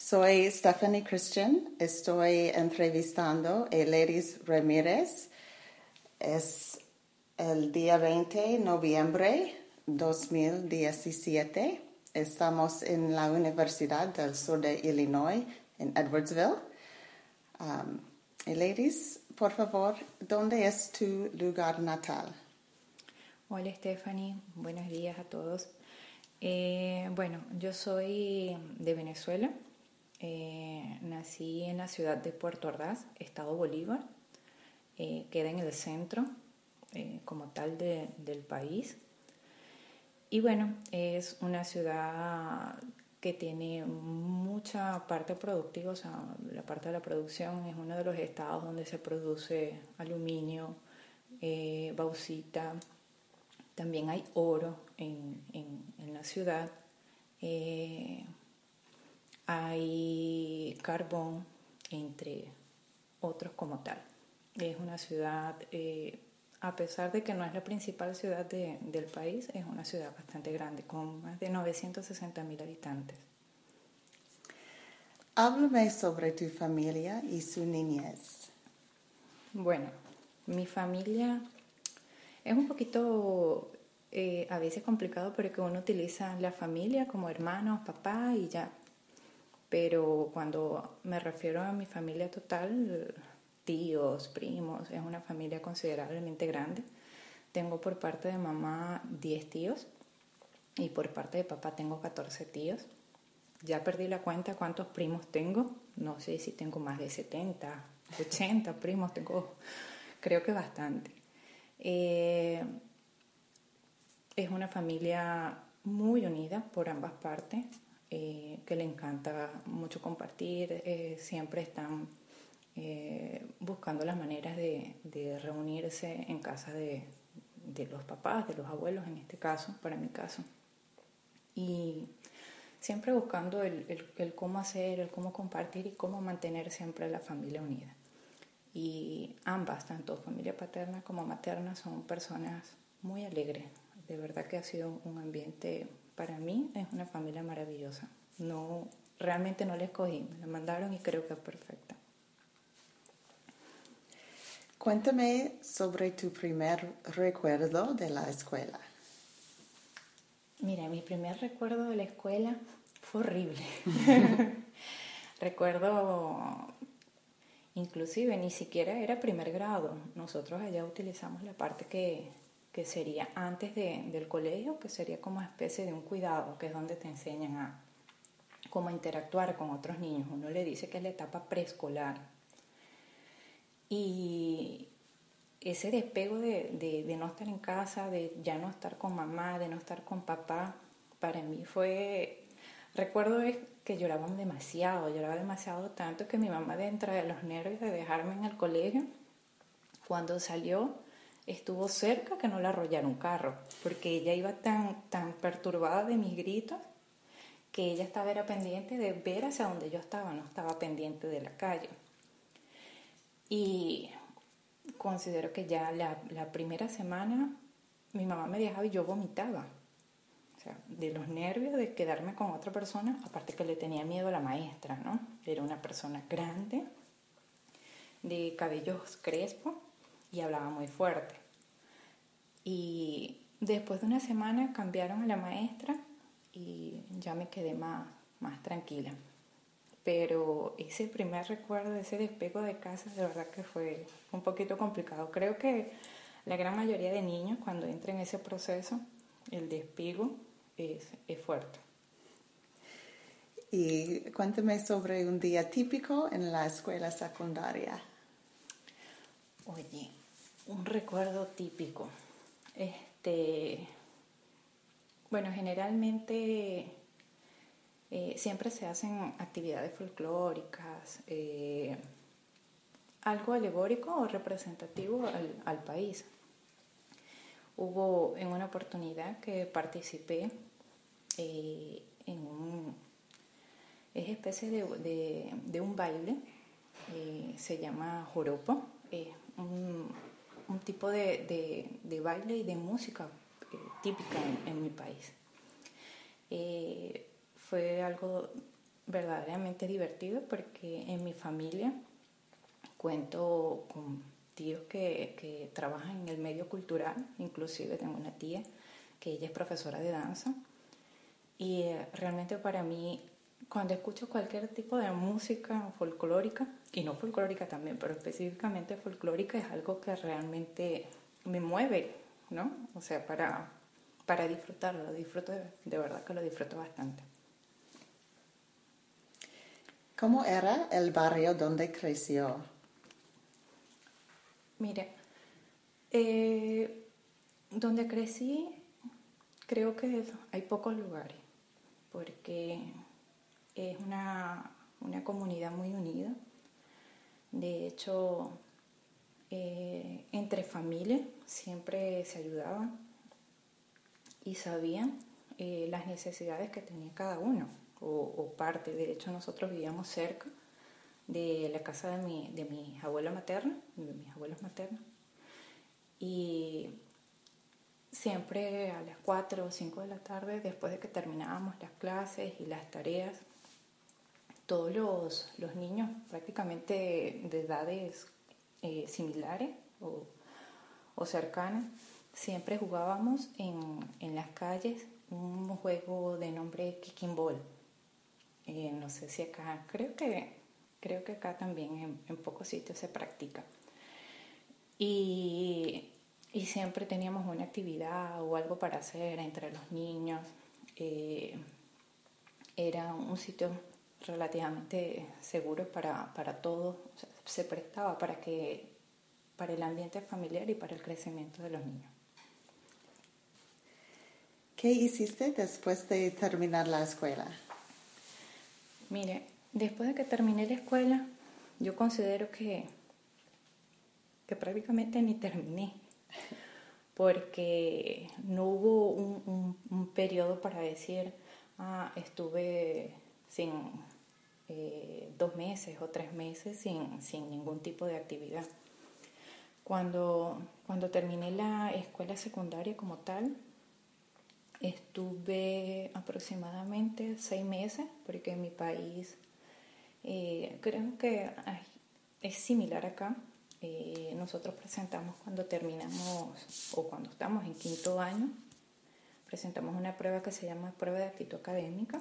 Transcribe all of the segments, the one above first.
Soy Stephanie Christian, estoy entrevistando a Ledis Ramírez. Es el día 20 de noviembre 2017. Estamos en la Universidad del Sur de Illinois, en Edwardsville. Ledis, por favor, ¿dónde es tu lugar natal? Hola Stephanie, buenos días a todos. Yo soy de Venezuela. Nací en la ciudad de Puerto Ordaz, estado Bolívar. Queda en el centro como tal del país. Y bueno, es una ciudad que tiene mucha parte productiva, o sea, la parte de la producción es uno de los estados donde se produce aluminio, bauxita. También hay oro en la ciudad, hay carbón, entre otros como tal. Es una ciudad, a pesar de que no es la principal ciudad del país, es una ciudad bastante grande, con más de 960,000 habitantes. Háblame sobre tu familia y su niñez. Bueno, mi familia es un poquito a veces complicado porque uno utiliza la familia como hermanos, papá y ya. Pero cuando me refiero a mi familia total, tíos, primos, es una familia considerablemente grande. Tengo por parte de mamá 10 tíos y por parte de papá tengo 14 tíos. Ya perdí la cuenta cuántos primos tengo. No sé si tengo más de 70, 80 primos, creo que bastante. Es una familia muy unida por ambas partes, que le encanta mucho compartir, siempre están buscando las maneras de reunirse en casa de los papás, de los abuelos en este caso, para mi caso. Y siempre buscando el cómo hacer, el cómo compartir y cómo mantener siempre la familia unida. Y ambas, tanto familia paterna como materna, son personas muy alegres. De verdad que ha sido un ambiente, para mí, es una familia maravillosa. Realmente no la escogí, me la mandaron y creo que es perfecta. Cuéntame sobre tu primer recuerdo de la escuela. Mira, mi primer recuerdo de la escuela fue horrible. Recuerdo, inclusive, ni siquiera era primer grado. Nosotros allá utilizamos la parte que sería antes del colegio, que sería como especie de un cuidado, que es donde te enseñan a cómo interactuar con otros niños. Uno le dice que es la etapa preescolar. Y ese despego de no estar en casa, de ya no estar con mamá, de no estar con papá, para mí fue... Recuerdo que lloraba demasiado, tanto que mi mamá, dentro de los nervios de dejarme en el colegio, cuando salió, estuvo cerca que no la arrollara un carro, porque ella iba tan perturbada de mis gritos que ella era pendiente de ver hacia donde yo estaba, no estaba pendiente de la calle. Y considero que ya la primera semana mi mamá me dejaba y yo vomitaba. O sea, de los nervios de quedarme con otra persona, aparte que le tenía miedo a la maestra, ¿no? Era una persona grande, de cabellos crespos y hablaba muy fuerte. Y después de una semana cambiaron a la maestra y ya me quedé más tranquila. Pero ese primer recuerdo, ese despego de casa, de verdad que fue un poquito complicado. Creo que la gran mayoría de niños, cuando entran en ese proceso, el despego es fuerte. Y cuéntame sobre un día típico en la escuela secundaria. Oye, un recuerdo típico. Generalmente siempre se hacen actividades folclóricas, algo alegórico o representativo al país. Hubo en una oportunidad que participé es especie de un baile, se llama joropo, un tipo de baile y de música típica en mi país. Fue algo verdaderamente divertido porque en mi familia cuento con tíos que trabajan en el medio cultural, inclusive tengo una tía que ella es profesora de danza y realmente para mí cuando escucho cualquier tipo de música folclórica, y no folclórica también, pero específicamente folclórica, es algo que realmente me mueve, ¿no? O sea, para disfrutarlo, lo disfruto de verdad que lo disfruto bastante. ¿Cómo era el barrio donde creció? Mire, donde crecí, creo que hay pocos lugares, porque es una comunidad muy unida. De hecho, entre familias siempre se ayudaban y sabían las necesidades que tenía cada uno o parte. De hecho, nosotros vivíamos cerca de la casa de mi abuela materna, de mis abuelos maternos, y siempre a las 4 o 5 de la tarde, después de que terminábamos las clases y las tareas, todos los niños prácticamente de edades similares o cercanas, siempre jugábamos en las calles un juego de nombre Kicking Ball. No sé si acá, creo que acá también en pocos sitios se practica. Y siempre teníamos una actividad o algo para hacer entre los niños. Era un sitio relativamente seguro para todos. O sea, se prestaba para el ambiente familiar y para el crecimiento de los niños. ¿Qué hiciste después de terminar la escuela? Mire, después de que terminé la escuela, yo considero que prácticamente ni terminé, porque no hubo un periodo para decir, estuve sin 2 meses o 3 meses sin ningún tipo de actividad. Cuando terminé la escuela secundaria como tal, estuve aproximadamente 6 meses, porque en mi país creo que es similar acá. Nosotros presentamos cuando terminamos o cuando estamos en 5º año, presentamos una prueba que se llama prueba de actitud académica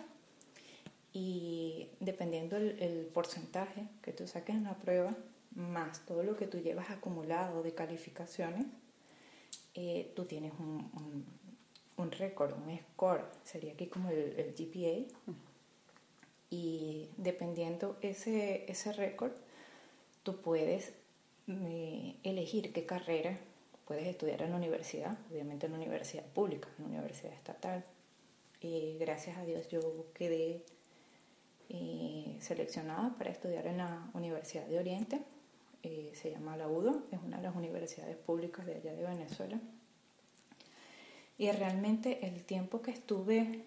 y dependiendo el porcentaje que tú saques en la prueba, más todo lo que tú llevas acumulado de calificaciones, tú tienes un récord, un score, sería aquí como el GPA, y dependiendo ese récord, tú puedes elegir qué carrera puedes estudiar en la universidad, obviamente en la universidad pública, en la universidad estatal. Gracias a Dios yo quedé seleccionada para estudiar en la Universidad de Oriente, se llama la UDO, es una de las universidades públicas de allá de Venezuela. Y realmente el tiempo que estuve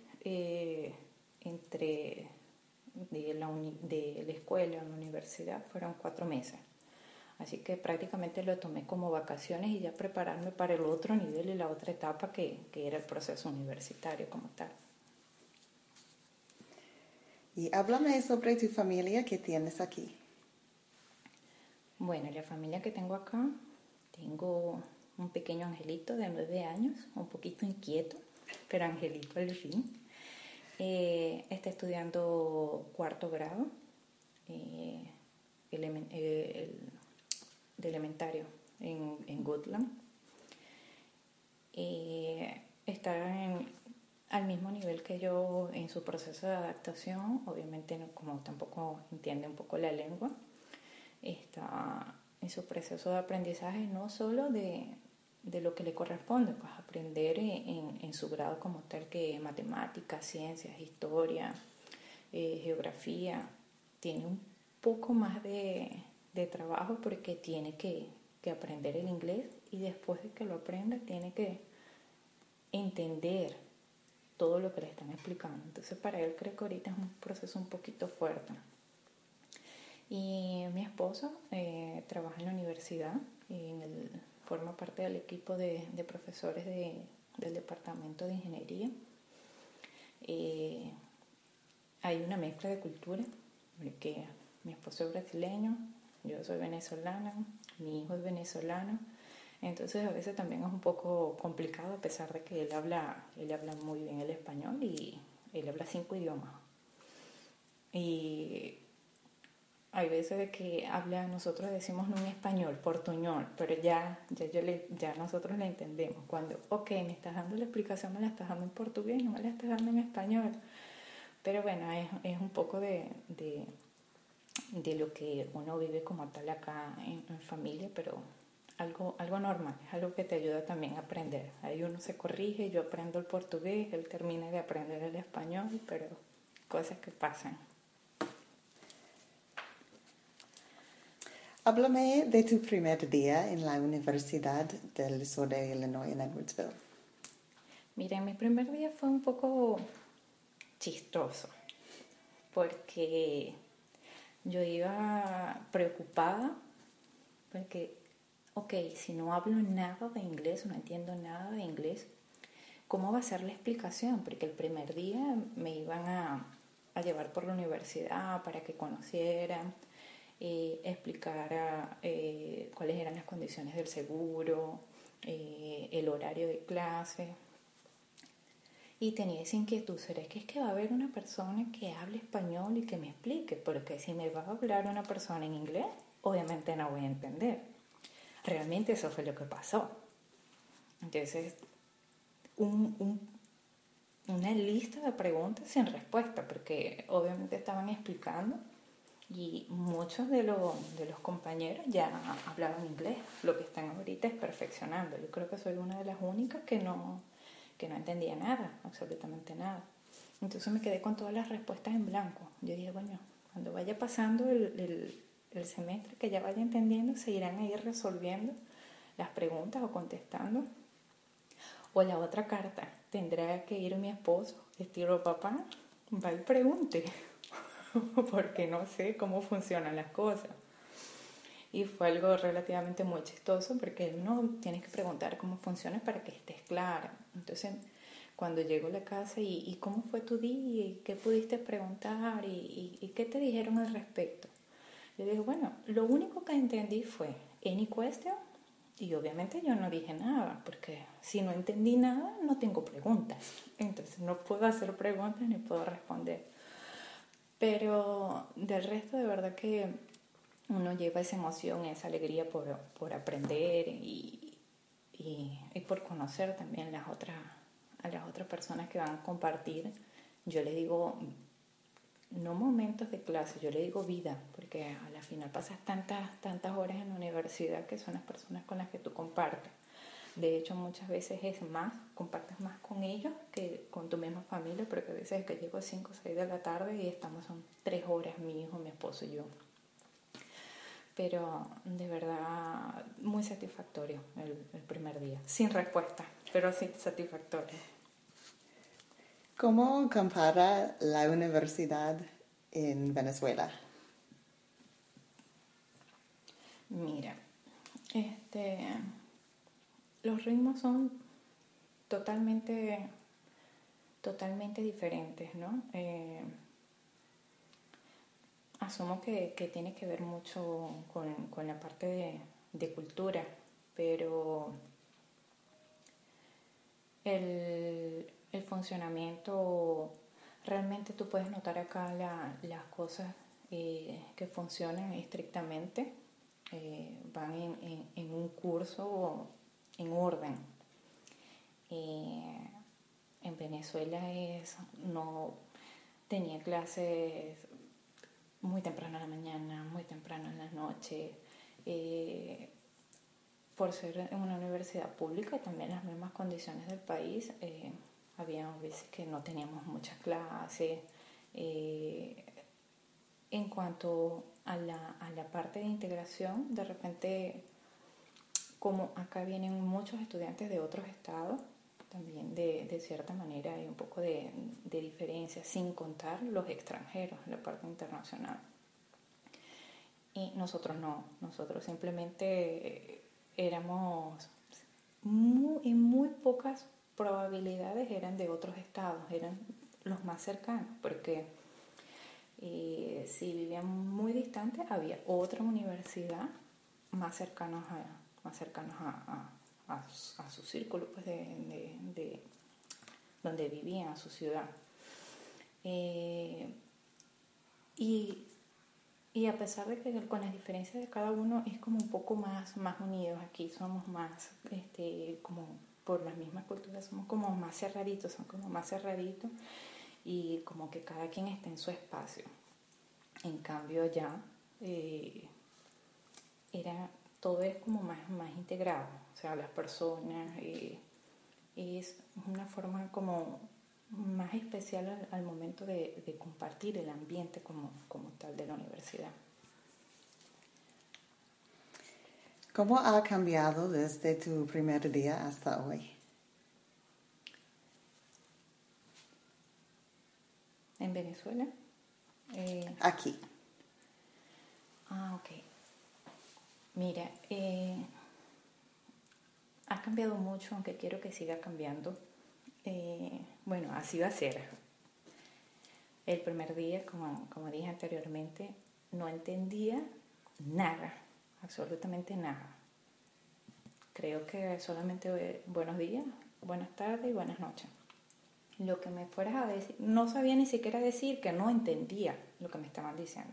entre de la escuela a la universidad fueron 4 meses. Así que prácticamente lo tomé como vacaciones y ya prepararme para el otro nivel y la otra etapa que era el proceso universitario como tal. Y háblame sobre tu familia que tienes aquí. Bueno, la familia que tengo acá, tengo un pequeño angelito de 9 años, un poquito inquieto, pero angelito al fin. Está estudiando 4º grado de elementario en Goodland. Está al mismo nivel que yo en su proceso de adaptación, obviamente como tampoco entiende un poco la lengua, está en su proceso de aprendizaje no solo de lo que le corresponde, pues aprender en su grado como tal, que matemáticas, ciencias, historia, geografía, tiene un poco más de trabajo porque tiene que aprender el inglés y después de que lo aprenda tiene que entender todo lo que le están explicando. Entonces para él creo que ahorita es un proceso un poquito fuerte. Y mi esposo trabaja en la universidad, forma parte del equipo de profesores del departamento de ingeniería. hay una mezcla de cultura, porque mi esposo es brasileño, yo soy venezolana, mi hijo es venezolano, entonces a veces también es un poco complicado a pesar de que él habla muy bien el español y él habla 5 idiomas. Y hay veces de que nosotros decimos no en español, portuñol, pero ya nosotros le entendemos. Cuando, ok, me estás dando la explicación, me la estás dando en portugués, no me la estás dando en español. Pero bueno, es un poco de lo que uno vive como tal acá en familia, pero algo normal, es algo que te ayuda también a aprender. Ahí uno se corrige, yo aprendo el portugués, él termina de aprender el español, pero cosas que pasan. Háblame de tu primer día en la Universidad del Sur de Illinois en Edwardsville. Mira, mi primer día fue un poco chistoso, porque yo iba preocupada, porque, ok, si no hablo nada de inglés, no entiendo nada de inglés, ¿cómo va a ser la explicación? Porque el primer día me iban a llevar por la universidad para que conociera, explicara cuáles eran las condiciones del seguro, el horario de clase. Y tenía esa inquietud, ¿será que es que va a haber una persona que hable español y que me explique? Porque si me va a hablar una persona en inglés, obviamente no voy a entender. Realmente eso fue lo que pasó. Entonces, una lista de preguntas sin respuesta, porque obviamente estaban explicando y muchos de los compañeros ya hablaban inglés. Lo que están ahorita es perfeccionando. Yo creo que soy una de las únicas que no entendía nada, absolutamente nada. Entonces me quedé con todas las respuestas en blanco. Yo dije, bueno, cuando vaya pasando el semestre, que ya vaya entendiendo, se irán a ir resolviendo las preguntas o contestando. O la otra carta, tendrá que ir mi esposo, estilo papá, va y pregunte, porque no sé cómo funcionan las cosas. Y fue algo relativamente muy chistoso porque no tienes que preguntar cómo funciona para que estés clara. Entonces, cuando llego a la casa y cómo fue tu día y qué pudiste preguntar y qué te dijeron al respecto. Yo digo, bueno, lo único que entendí fue any question y obviamente yo no dije nada porque si no entendí nada no tengo preguntas. Entonces no puedo hacer preguntas ni puedo responder. Pero del resto de verdad que uno lleva esa emoción, esa alegría por aprender y por conocer también a las otras personas que van a compartir. Yo les digo, no momentos de clase, yo le digo vida, porque a la final pasas tantas horas en la universidad que son las personas con las que tú compartes. De hecho, muchas veces compartes más con ellos que con tu misma familia, porque a veces es que llego a 5 o 6 de la tarde y son 3 horas, mi hijo, mi esposo y yo. Pero de verdad muy satisfactorio el primer día. Sin respuesta, pero sí satisfactorio. ¿Cómo compara la universidad en Venezuela? Mira, los ritmos son totalmente diferentes, ¿no? Asumo que tiene que ver mucho con la parte de cultura, pero el funcionamiento, realmente tú puedes notar acá las cosas que funcionan estrictamente, van en un curso en orden. En Venezuela no tenía clases muy temprano en la mañana, muy temprano en la noche. Por ser en una universidad pública, también las mismas condiciones del país, había veces que no teníamos muchas clases. En cuanto a la parte de integración, de repente, como acá vienen muchos estudiantes de otros estados, también de cierta manera hay un poco de diferencia, sin contar los extranjeros, la parte internacional. Y nosotros no, nosotros simplemente éramos, en muy pocas probabilidades eran de otros estados, eran los más cercanos, porque Si vivían muy distantes, había otra universidad más cercanos a su círculo, pues de donde vivían, a su ciudad. Y a pesar de que con las diferencias de cada uno es como un poco más unidos, aquí somos más, como por las mismas culturas, somos como más cerraditos, y como que cada quien está en su espacio. En cambio allá todo es como más integrado, o sea, las personas, es una forma como más especial al momento de compartir el ambiente como tal de la universidad. ¿Cómo ha cambiado desde tu primer día hasta hoy? ¿En Venezuela? Aquí. Ok. Mira, ha cambiado mucho, aunque quiero que siga cambiando. Bueno, así va a ser. El primer día, como dije anteriormente, no entendía nada, absolutamente nada. Creo que solamente buenos días, buenas tardes y buenas noches. Lo que me fueras a decir, no sabía ni siquiera decir que no entendía lo que me estaban diciendo.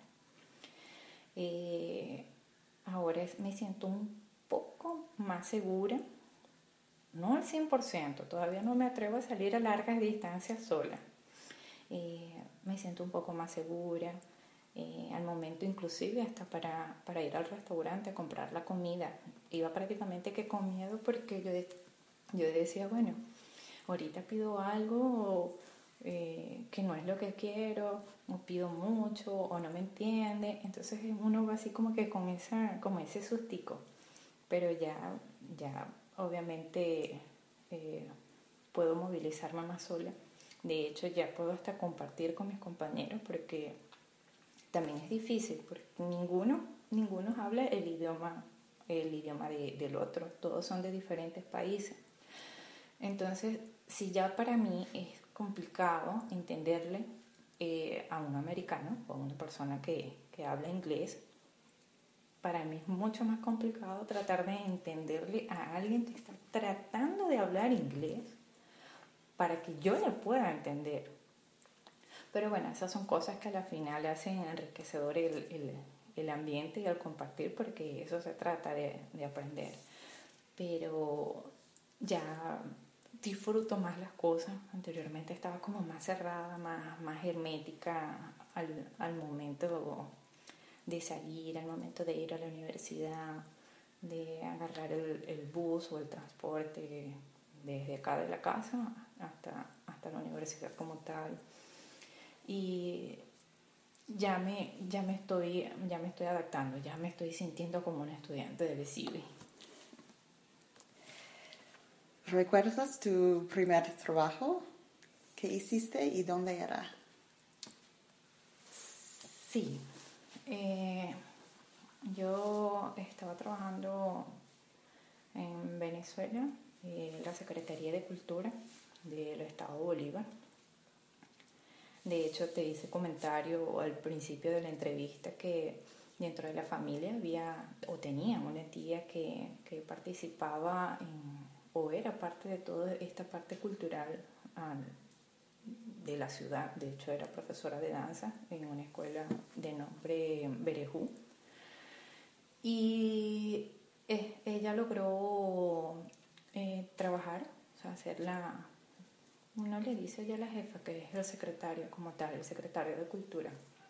Ahora me siento un poco más segura, no al 100%, todavía no me atrevo a salir a largas distancias sola. Me siento un poco más segura, al momento inclusive hasta para ir al restaurante a comprar la comida. Iba prácticamente que con miedo porque yo decía, bueno, ahorita pido algo que no es lo que quiero, o pido mucho, o no me entiende. Entonces uno va así como que con ese sustico. Pero ya obviamente puedo movilizarme más sola. De hecho, ya puedo hasta compartir con mis compañeros porque también es difícil, porque ninguno habla el idioma del otro. Todos son de diferentes países. Entonces, si ya para mí es complicado entenderle a un americano o a una persona que habla inglés, para mí es mucho más complicado tratar de entenderle a alguien que está tratando de hablar inglés para que yo le pueda entender. Pero bueno, esas son cosas que a la final hacen enriquecedor el ambiente y el compartir, porque eso se trata de aprender. Pero ya disfruto más las cosas. Anteriormente estaba como más cerrada, más hermética al momento de salir, al momento de ir a la universidad, de agarrar el bus o el transporte desde acá de la casa hasta la universidad como tal. Y ya me estoy adaptando, ya me estoy sintiendo como una estudiante de BCB. ¿Recuerdas tu primer trabajo? ¿Qué hiciste y dónde era? Sí. Yo estaba trabajando en Venezuela, en la Secretaría de Cultura del Estado de Bolívar. De hecho, te hice comentario al principio de la entrevista que dentro de la familia tenía una tía que participaba o era parte de toda esta parte cultural de la ciudad. De hecho, era profesora de danza en una escuela de nombre Berejú. Y ella logró trabajar, o sea, hacer uno le dice ya a la jefa que es el secretario como tal, el secretario de Cultura.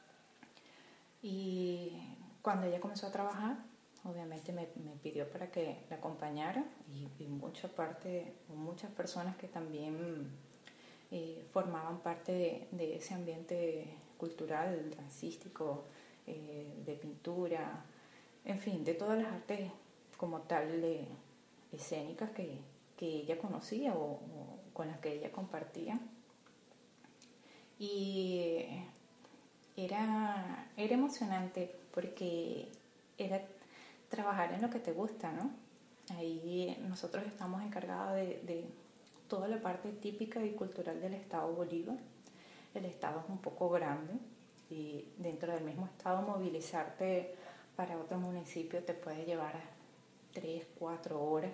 Y cuando ella comenzó a trabajar, obviamente me pidió para que la acompañara y muchas personas que también formaban parte de ese ambiente cultural, dancístico, de pintura, en fin, de todas las artes como tal de escénicas que ella conocía o con las que ella compartía. Y era emocionante porque era trabajar en lo que te gusta, ¿no? Ahí nosotros estamos encargados de toda la parte típica y cultural del estado Bolívar. El estado es un poco grande y dentro del mismo estado movilizarte para otro municipio te puede llevar a 3, 4 horas.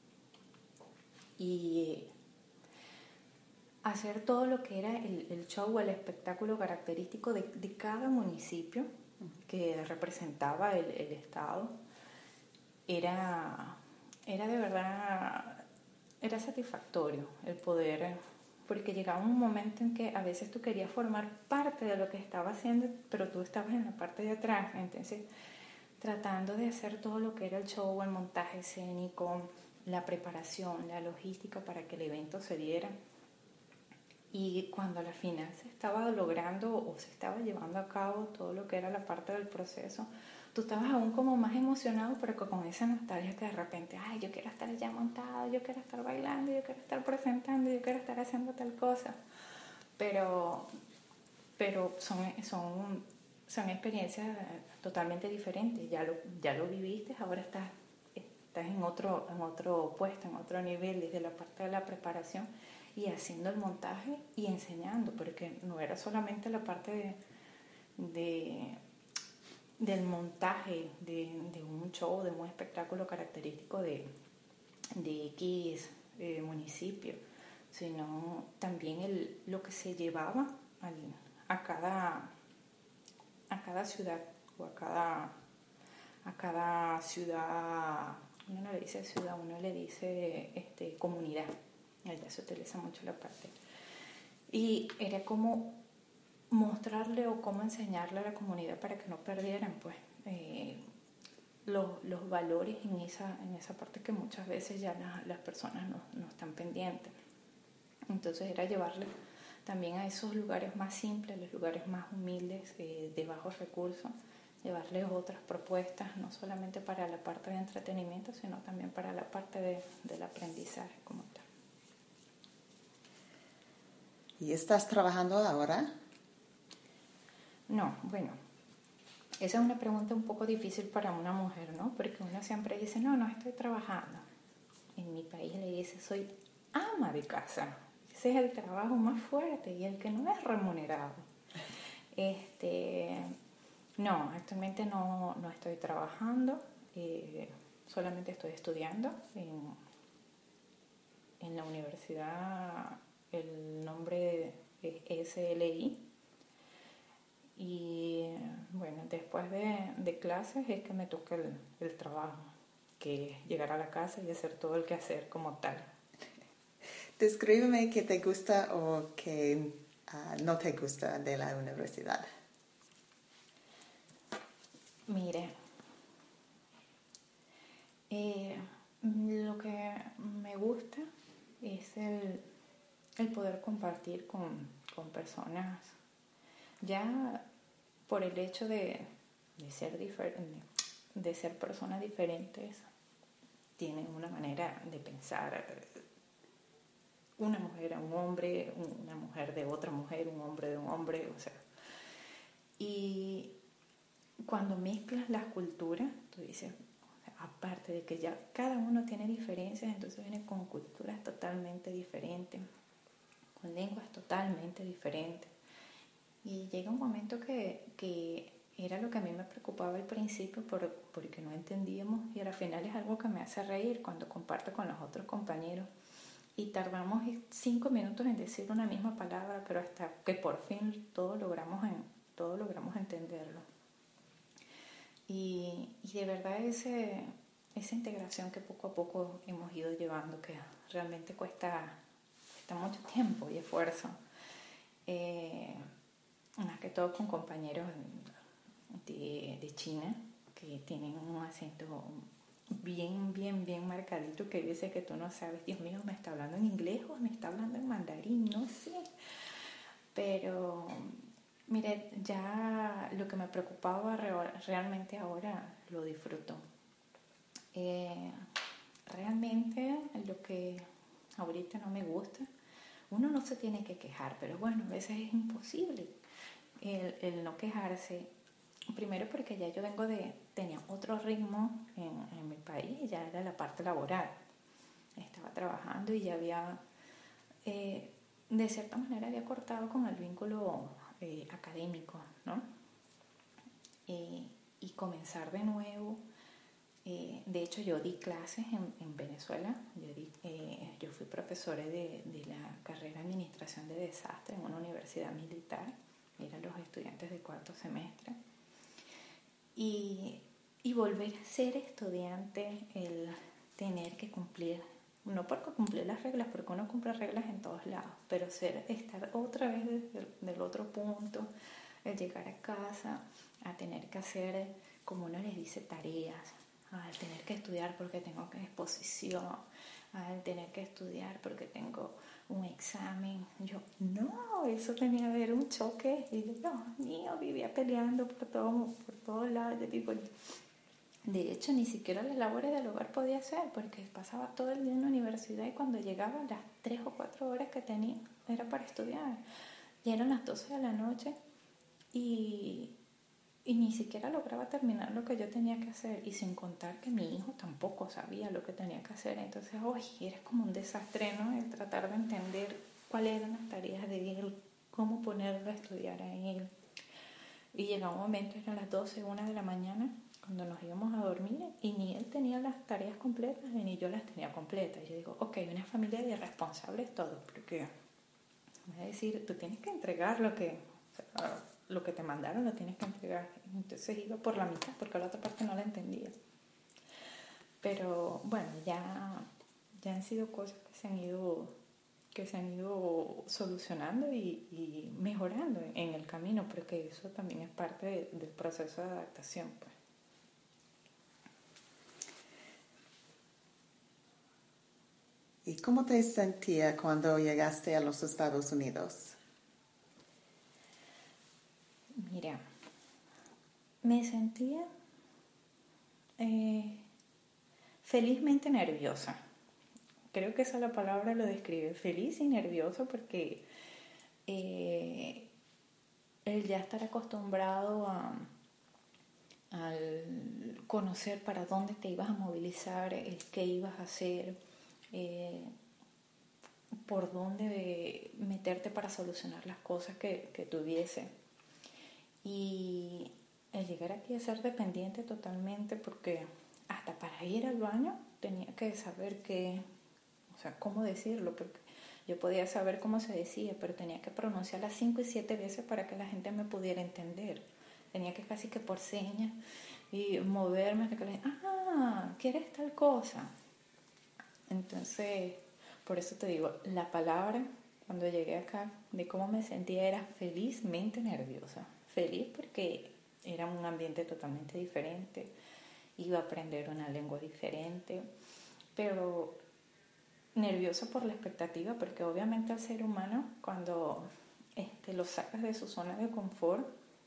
Y hacer todo lo que era el show o el espectáculo característico de cada municipio que representaba el estado era de verdad, era satisfactorio el poder, porque llegaba un momento en que a veces tú querías formar parte de lo que estaba haciendo, pero tú estabas en la parte de atrás, entonces tratando de hacer todo lo que era el show, el montaje escénico, la preparación, la logística para que el evento se diera. Y cuando al final se estaba logrando o se estaba llevando a cabo todo lo que era la parte del proceso, tú estabas aún como más emocionado, pero con esa nostalgia que de repente, ay, yo quiero estar allá montado, yo quiero estar bailando, yo quiero estar presentando, yo quiero estar haciendo tal cosa. Pero son experiencias totalmente diferentes. Ya lo viviste, ahora estás en otro puesto, en otro nivel, desde la parte de la preparación y haciendo el montaje y enseñando, porque no era solamente la parte del montaje de un show, de un espectáculo característico de X municipio, sino también lo que se llevaba a cada ciudad o a cada ciudad. Uno no le dice ciudad, uno le dice comunidad. Allá se utiliza mucho la parte. Y era como mostrarle o cómo enseñarle a la comunidad para que no perdieran pues los valores en esa parte que muchas veces ya las personas no están pendientes. Entonces era llevarle también a esos lugares más simples, los lugares más humildes, de bajos recursos, llevarles otras propuestas, no solamente para la parte de entretenimiento, sino también para la parte del aprendizaje como tal. ¿Y estás trabajando ahora? No, bueno, esa es una pregunta un poco difícil para una mujer, ¿no? Porque uno siempre dice, no estoy trabajando. En mi país le dice, soy ama de casa. Ese es el trabajo más fuerte y el que no es remunerado. No, actualmente no estoy trabajando, solamente estoy estudiando en la universidad. El nombre es SLI. Y bueno, después de clases es que me toca el trabajo, que es llegar a la casa y hacer todo el quehacer como tal. Descríbeme qué te gusta o qué no te gusta de la universidad. Mire, lo que me gusta es el poder compartir con personas, ya por el hecho de ser personas diferentes, tienen una manera de pensar. Una mujer a un hombre, una mujer de otra mujer, un hombre de un hombre, o sea. Y cuando mezclas las culturas, tú dices, aparte de que ya cada uno tiene diferencias, entonces viene con culturas totalmente diferentes, con lenguas totalmente diferentes. Y llega un momento que era lo que a mí me preocupaba al principio porque no entendíamos, y al final es algo que me hace reír cuando comparto con los otros compañeros y tardamos 5 minutos en decir una misma palabra, pero hasta que por fin todos logramos entenderlo. Y de verdad esa integración que poco a poco hemos ido llevando, que realmente cuesta mucho tiempo y esfuerzo, más que todo con compañeros de China que tienen un acento bien marcadito, que dice que tú no sabes, Dios mío, ¿me está hablando en inglés o me está hablando en mandarín? No sé. Pero mire, ya lo que me preocupaba realmente ahora lo disfruto. Realmente lo que ahorita no me gusta, uno no se tiene que quejar, pero bueno, a veces es imposible el no quejarse. Primero porque ya yo tenía otro ritmo en mi país, ya era la parte laboral. Estaba trabajando y ya había, de cierta manera había cortado con el vínculo académico, ¿no? Y comenzar de nuevo. De hecho, yo di clases en Venezuela. Yo fui profesora de la carrera de Administración de Desastres en una universidad militar. Eran los estudiantes de cuarto semestre. Y volver a ser estudiante, el tener que cumplir, no porque cumplir las reglas, porque uno cumple reglas en todos lados, pero estar otra vez del otro punto, el llegar a casa, a tener que hacer, como uno les dice, tareas, al tener que estudiar porque tengo exposición, al tener que estudiar porque tengo un examen. Yo, no, eso tenía que haber un choque. Y yo, Dios mío, vivía peleando por todos lados. De hecho, ni siquiera las labores del hogar podía hacer porque pasaba todo el día en la universidad y cuando llegaba las 3 o 4 horas que tenía era para estudiar. Y eran las 12 de la noche y ni siquiera lograba terminar lo que yo tenía que hacer, y sin contar que mi hijo tampoco sabía lo que tenía que hacer. Entonces, era como un desastre, ¿no? El tratar de entender cuáles eran las tareas de él, cómo ponerlo a estudiar a él. Y llegó un momento, eran las 12, 1 de la mañana, cuando nos íbamos a dormir, y ni él tenía las tareas completas, ni yo las tenía completas. Y yo digo, una familia de irresponsables todos, porque me va a decir, tú tienes que entregar lo que te mandaron, lo tienes que entregar. Entonces iba por la mitad porque la otra parte no la entendía. Pero bueno, ya han sido cosas que se han ido solucionando y mejorando en el camino, porque eso también es parte del proceso de adaptación, pues. ¿Y cómo te sentías cuando llegaste a los Estados Unidos? Mira, me sentía felizmente nerviosa. Creo que esa la palabra lo describe, feliz y nerviosa, porque el ya estar acostumbrado al conocer para dónde te ibas a movilizar, el qué ibas a hacer, por dónde meterte para solucionar las cosas que tuviese. Y el llegar aquí a ser dependiente totalmente, porque hasta para ir al baño tenía que saber cómo decirlo, porque yo podía saber cómo se decía, pero tenía que pronunciarlas 5 y 7 veces para que la gente me pudiera entender. Tenía que casi que por señas y moverme hasta que le digan, ¿quieres tal cosa? Entonces, por eso te digo, la palabra cuando llegué acá de cómo me sentía era felizmente nerviosa. Feliz porque era un ambiente totalmente diferente, iba a aprender una lengua diferente, pero nerviosa por la expectativa, porque obviamente al ser humano, cuando lo sacas de su zona de confort,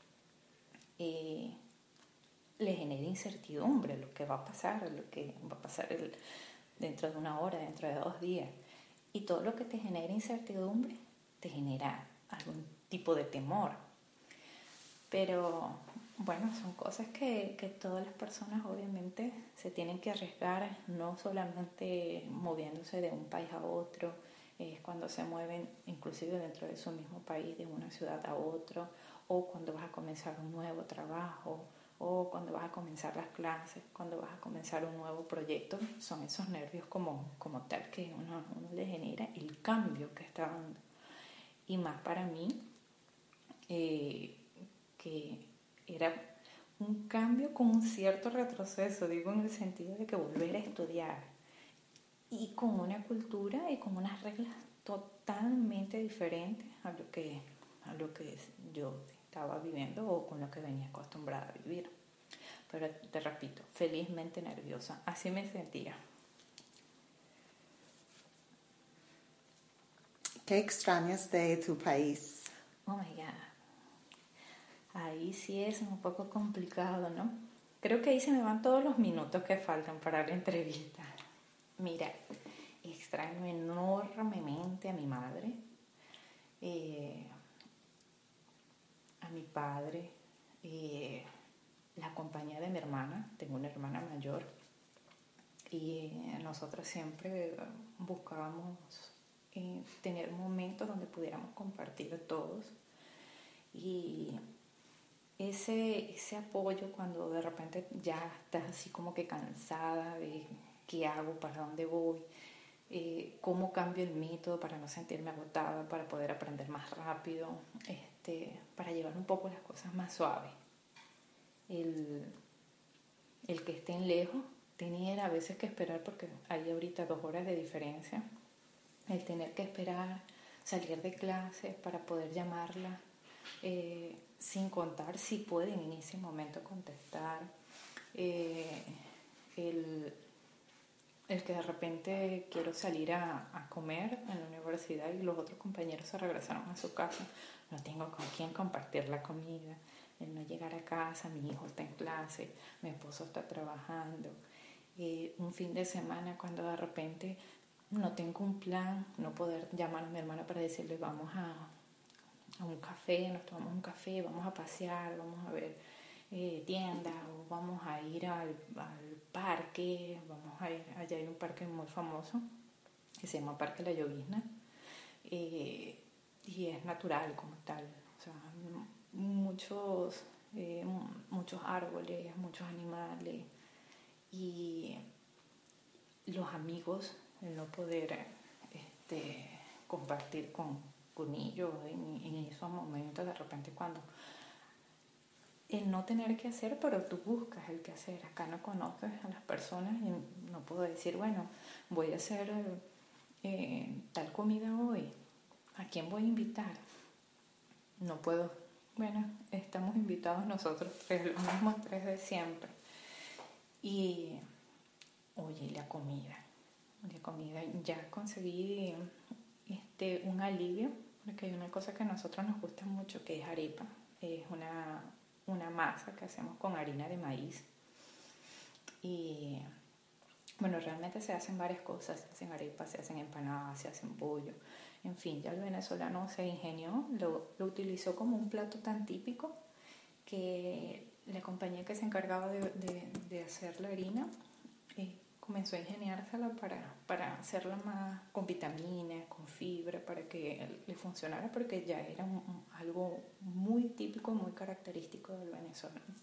le genera incertidumbre lo que va a pasar, dentro de 1 hora, dentro de 2 días. Y todo lo que te genera incertidumbre te genera algún tipo de temor. Pero bueno, son cosas que todas las personas obviamente se tienen que arriesgar, no solamente moviéndose de un país a otro, es cuando se mueven inclusive dentro de su mismo país, de una ciudad a otro, o cuando vas a comenzar un nuevo trabajo, o cuando vas a comenzar las clases, cuando vas a comenzar un nuevo proyecto. Son esos nervios como tal que uno le genera el cambio que está dando. Y más para mí, que era un cambio con un cierto retroceso, digo, en el sentido de que volver a estudiar y con una cultura y con unas reglas totalmente diferentes a lo que yo estaba viviendo o con lo que venía acostumbrada a vivir. Pero te repito, felizmente nerviosa, así me sentía. ¿Qué extrañas de tu país? Oh my God. Ahí sí es un poco complicado, ¿no? Creo que ahí se me van todos los minutos que faltan para la entrevista. Mira, extraño enormemente a mi madre, a mi padre, la compañía de mi hermana. Tengo una hermana mayor y nosotros siempre buscábamos tener momentos donde pudiéramos compartir todos. Y ese apoyo cuando de repente ya estás así como que cansada de qué hago, para dónde voy, cómo cambio el método para no sentirme agotada, para poder aprender más rápido, para llevar un poco las cosas más suaves. El que estén lejos, tener a veces que esperar, porque hay ahorita 2 horas de diferencia, el tener que esperar, salir de clase para poder llamarla, sin contar si pueden en ese momento contestar, el que de repente quiero salir a comer en la universidad y los otros compañeros se regresaron a su casa, no tengo con quién compartir la comida, el no llegar a casa, mi hijo está en clase, mi esposo está trabajando, un fin de semana cuando de repente no tengo un plan, no poder llamar a mi hermana para decirle vamos a un café, nos tomamos un café, vamos a pasear, vamos a ver tiendas, o vamos a ir al parque, vamos a ir, allá hay un parque muy famoso que se llama Parque La Llovizna, y es natural como tal, o sea, muchos árboles, muchos animales, y los amigos, el no poder compartir con ellos en esos momentos, de repente cuando el no tener que hacer, pero tú buscas el que hacer. Acá no conoces a las personas y no puedo decir, bueno, voy a hacer tal comida hoy, ¿a quién voy a invitar? No puedo. Bueno, estamos invitados nosotros 3, los mismos 3 de siempre. Y oye, la comida, ya conseguí un alivio, porque hay una cosa que a nosotros nos gusta mucho, que es arepa. Es una masa que hacemos con harina de maíz. Y bueno, realmente se hacen varias cosas, se hacen arepas, se hacen empanadas, se hacen bollo. En fin, ya el venezolano se ingenió, lo utilizó como un plato tan típico que la compañía que se encargaba de hacer la harina comenzó a ingeniársela para hacerla más con vitaminas, con fibra, para que le funcionara, porque ya era algo muy típico, muy característico del venezolano.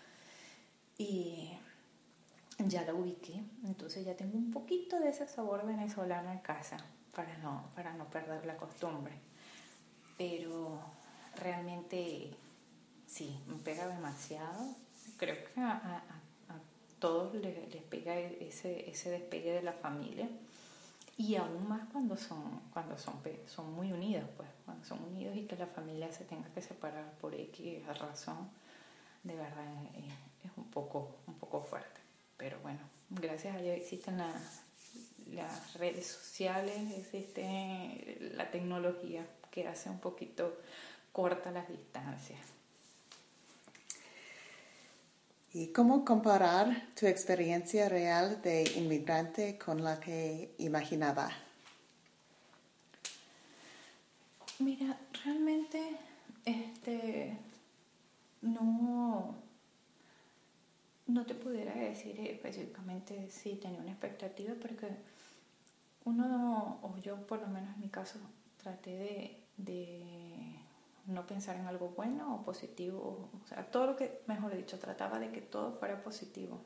Y ya la ubiqué, entonces ya tengo un poquito de ese sabor venezolano en casa, para no perder la costumbre. Pero realmente sí, me pega demasiado. Creo que a todos les pega ese despegue de la familia, y aún más cuando son muy unidos, pues cuando son unidos y que la familia se tenga que separar por X razón, de verdad es un poco fuerte. Pero bueno, gracias a Dios existen las redes sociales, existe la tecnología que hace un poquito corta las distancias. ¿Y cómo comparar tu experiencia real de inmigrante con la que imaginaba? Mira, realmente no te pudiera decir específicamente si tenía una expectativa, porque o yo por lo menos en mi caso, traté de no pensar en algo bueno o positivo, o sea, todo lo que, mejor dicho, trataba de que todo fuera positivo,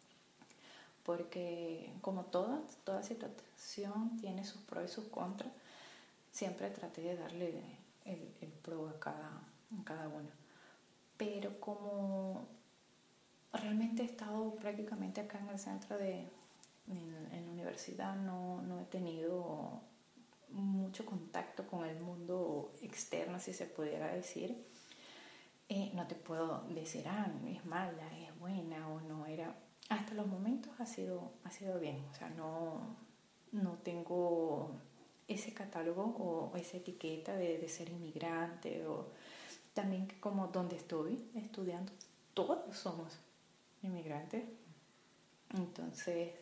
porque como toda situación tiene sus pros y sus contras, siempre traté de darle el pro a cada uno. Pero como realmente he estado prácticamente acá en el centro en la universidad, no he tenido mucho contacto con el mundo externo, si se pudiera decir. No te puedo decir, es mala, es buena o no era. Hasta los momentos ha sido bien, o sea, no tengo ese catálogo o esa etiqueta de ser inmigrante, o también como donde estoy estudiando, todos somos inmigrantes. Entonces,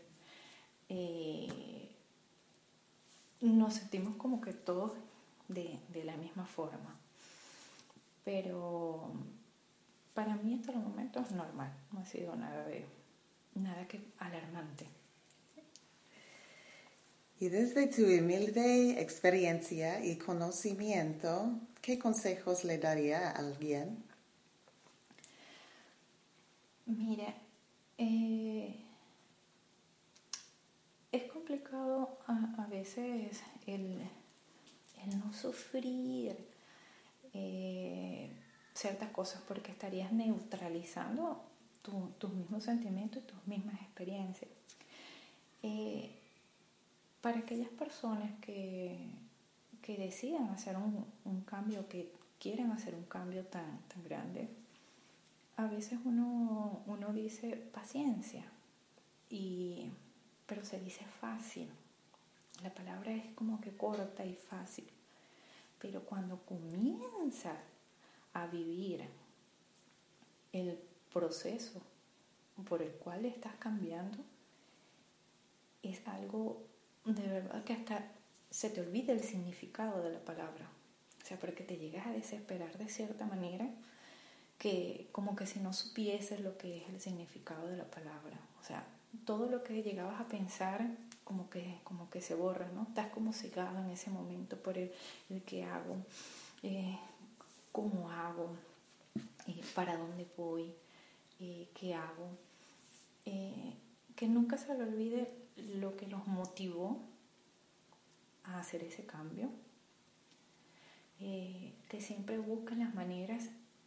nos sentimos como que todos de la misma forma. Pero para mí hasta los momentos es normal, no ha sido nada que alarmante. Y desde tu humilde experiencia y conocimiento, ¿qué consejos le daría a alguien? Mira, es complicado a veces el no sufrir ciertas cosas porque estarías neutralizando tus mismos sentimientos y tus mismas experiencias. Para aquellas personas que decidan hacer un cambio, que quieren hacer un cambio tan grande, a veces uno dice paciencia, pero se dice fácil. La palabra es como que corta y fácil. Pero cuando comienzas a vivir el proceso por el cual estás cambiando, es algo de verdad que hasta se te olvida el significado de la palabra. O sea, porque te llegas a desesperar de cierta manera que como que si no supieses lo que es el significado de la palabra. O sea, todo lo que llegabas a pensar como que se borra, ¿no? Estás como cegado en ese momento por el qué hago, cómo hago, para dónde voy, qué hago. Que nunca se le olvide lo que los motivó a hacer ese cambio. Que siempre busquen las maneras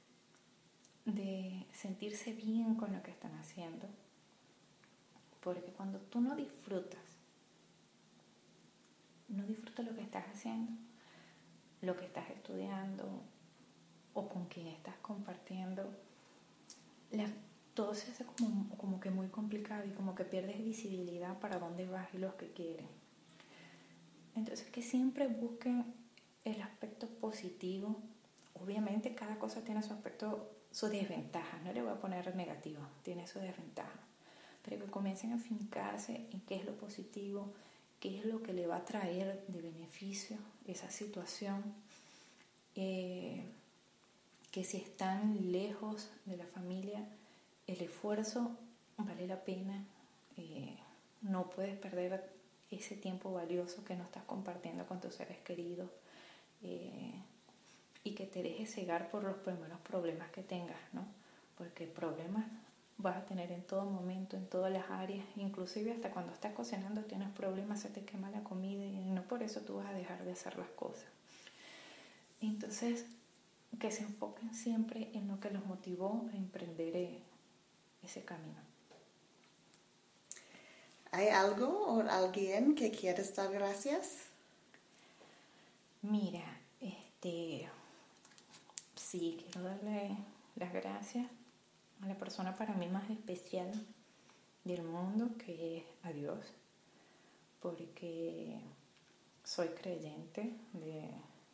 de sentirse bien con lo que están haciendo. Porque cuando tú no disfrutas lo que estás haciendo, lo que estás estudiando o con quien estás compartiendo, todo se hace como que muy complicado y como que pierdes visibilidad para dónde vas y lo que quieres. Entonces, que siempre busquen el aspecto positivo. Obviamente cada cosa tiene su aspecto, su desventaja, no le voy a poner negativo, tiene su desventaja, pero que comiencen a fincarse en qué es lo positivo, qué es lo que le va a traer de beneficio esa situación, que si están lejos de la familia, el esfuerzo vale la pena, no puedes perder ese tiempo valioso que no estás compartiendo con tus seres queridos, y que te dejes cegar por los primeros problemas que tengas, ¿no? Porque problemas vas a tener en todo momento, en todas las áreas, inclusive hasta cuando estás cocinando tienes problemas, se te quema la comida y no por eso tú vas a dejar de hacer las cosas. Entonces, que se enfoquen siempre en lo que los motivó a emprender ese camino. ¿Hay algo o alguien que quieres dar gracias? Mira, sí, quiero darle las gracias a la persona para mí más especial del mundo, que es a Dios, porque soy creyente de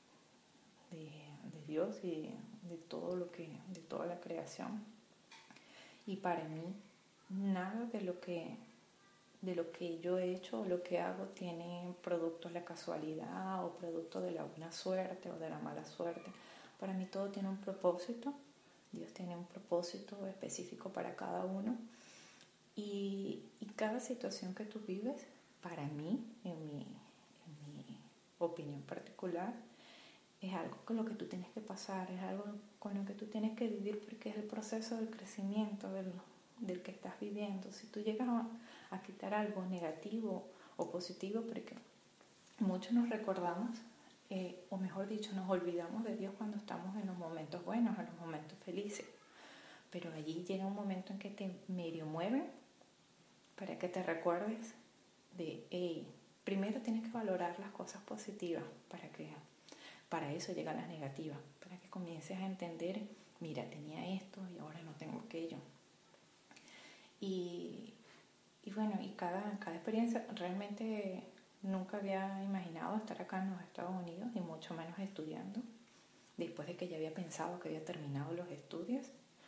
Dios y de toda la creación, y para mí nada de lo que yo he hecho o lo que hago tiene producto de la casualidad o producto de la buena suerte o de la mala suerte. Para mí todo tiene un propósito. Dios tiene un propósito específico para cada uno, y cada situación que tú vives, para mí, en mi opinión particular, es algo con lo que tú tienes que pasar, es algo con lo que tú tienes que vivir, porque es el proceso del crecimiento del que estás viviendo. Si tú llegas a quitar algo negativo o positivo, porque muchos nos recordamos, o mejor dicho, nos olvidamos de Dios cuando estamos en los momentos buenos, en los momentos felices, pero allí llega un momento en que te medio mueve para que te recuerdes de, primero tienes que valorar las cosas positivas, para eso llegan las negativas, para que comiences a entender, mira, tenía esto y ahora no tengo aquello. Y bueno, y cada experiencia, realmente nunca había imaginado estar acá en los Estados Unidos, ni mucho menos estudiando, después de que ya había pensado que había terminado los estudios.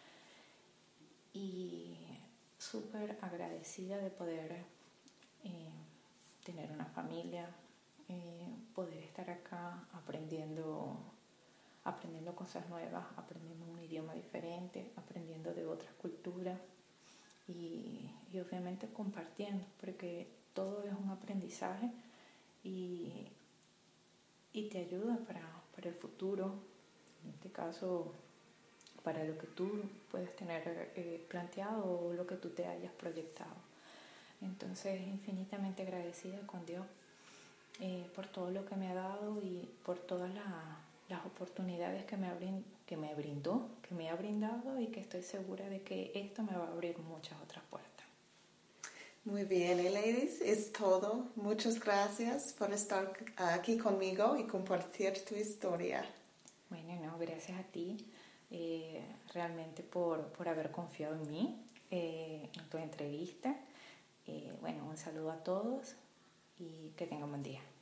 Y súper agradecida de poder tener una familia, poder estar acá aprendiendo cosas nuevas, aprendiendo un idioma diferente, aprendiendo de otras culturas, y obviamente compartiendo, porque todo es un aprendizaje y te ayuda para el futuro. En este caso, para lo que tú puedes tener planteado o lo que tú te hayas proyectado. Entonces, infinitamente agradecida con Dios por todo lo que me ha dado y por todas las oportunidades que me brindó, que me ha brindado, y que estoy segura de que esto me va a abrir muchas otras puertas. Muy bien, ladies, es todo. Muchas gracias por estar aquí conmigo y compartir tu historia. Bueno, no, gracias a ti realmente por haber confiado en mí, en tu entrevista. Bueno, un saludo a todos y que tengan buen día.